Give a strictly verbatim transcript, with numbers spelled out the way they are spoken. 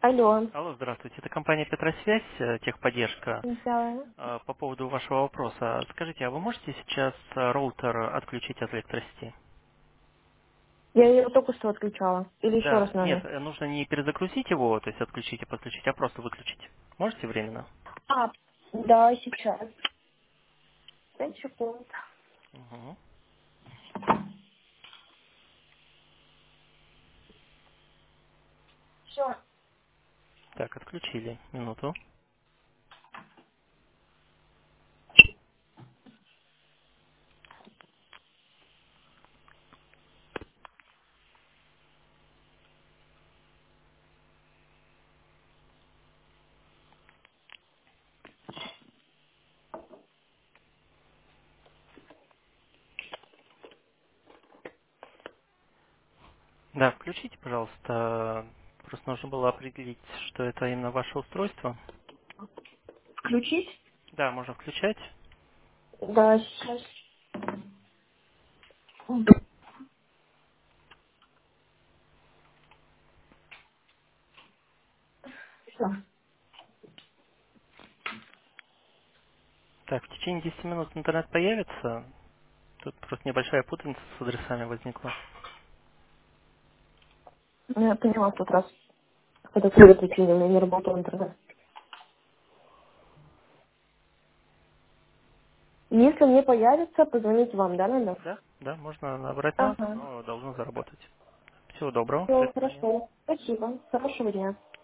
Алло. Алло, здравствуйте. Это компания Петросвязь, э, техподдержка. Да. Э, По поводу вашего вопроса. Скажите, а вы можете сейчас э, роутер отключить от электросети? Я ее только что отключала. Или еще Да, раз нет, надо? э, нужно не перезагрузить его, то есть отключить и подключить, а просто выключить. Можете временно? А, да, сейчас. Пять секунд. Мгм. Все. Так, отключили. Минуту. Да, включите, пожалуйста. Просто нужно было определить, что это именно ваше устройство. Включить? Да, можно включать. Да, сейчас. Все. Так, в течение десяти минут интернет появится. Тут просто небольшая путаница с адресами возникла. Я поняла в тот раз. Это при выключении у меня не работал интернет. Если мне появится, позвонить вам, да, надо? Да, да, можно набрать нас, Ага. но должно заработать. Всего доброго, до Все, свидания. хорошо. Спасибо. Хорошего дня.